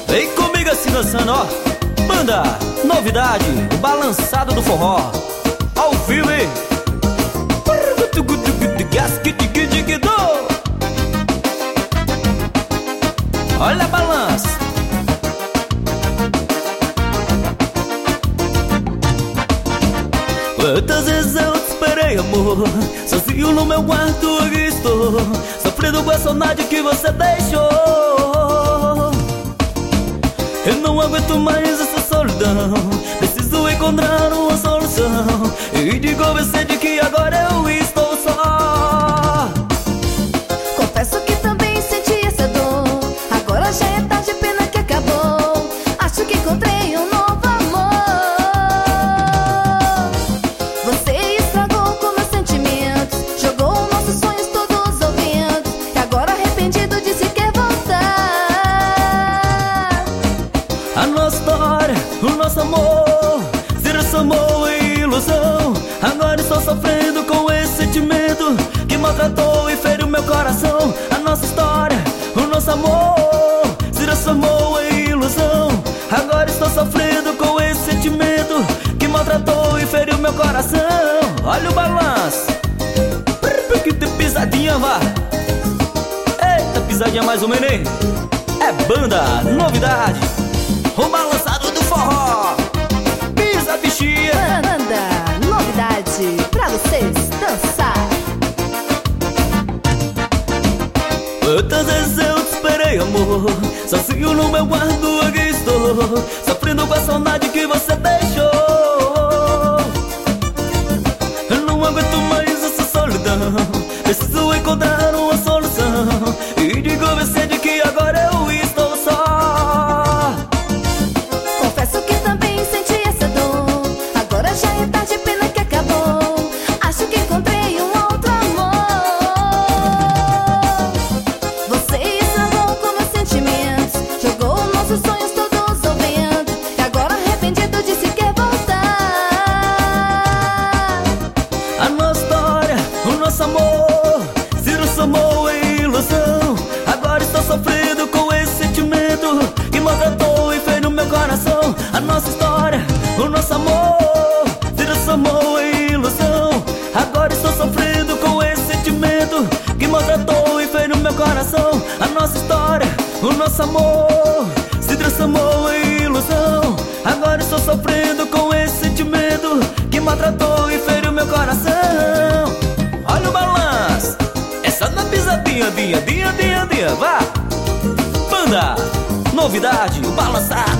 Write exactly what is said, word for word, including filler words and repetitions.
Vem comigo assim dançando, ó. Banda Novidade, o balançado do forró. Ao vivo, hein? Olha a balança. Quantas vezes eu te esperei, amor, sozinho no meu quarto aqui estou, sofrendo com a saudade que você deixou. Eu não aguento mais essa solidão, preciso encontrar uma solução e te convencer de que agora eu estou só. Confesso que também senti essa dor, agora já é tarde, pena que acabou. Acho que encontrei um novo amor. Você estragou com meus sentimentos, jogou nossos sonhos todos ao vento, e agora arrependido disse que quer voltar. A nossa história, o nosso amor se transformou em ilusão. Agora estou sofrendo com esse sentimento que maltratou e feriu meu coração. A nossa história, o nosso amor se transformou em ilusão. Agora estou sofrendo com esse sentimento que maltratou e feriu meu coração. Olha o balanço, que tem pisadinha, vá. Eita, pisadinha mais ou menos, hein? É Banda Novidade, o balançado do forró. Pisa, bichinha. Banda Novidade, pra vocês dançar. Quantas vezes eu te esperei, amor, sozinho no meu quarto aqui estou, sofrendo com a saudade que você deixou. Eu não aguento mais essa solidão, preciso encontrar uma solução e te convencer de que agora eu estou só. Confesso que também senti essa dor, agora já é tarde, pena que acabou. Acho que encontrei um outro amor. Você estragou com meus sentimentos, jogou nossos sonhos todos ao vento, e agora arrependido disse que quer voltar. A nossa história, o nosso amor se transformou em ilusão. Agora estou sofrendo com esse sentimento que maltratou e feriu meu coração. A nossa história, o nosso amor se transformou em ilusão. Agora estou sofrendo com esse sentimento que maltratou e feriu meu coração. A nossa história, o nosso amor se transformou em ilusão. Agora estou sofrendo com esse sentimento que maltratou e feriu meu coração. Olha o balanço, essa na pisadinha, dinha, dinha, dinha, dinha, vá. Banda Novidade, o balançado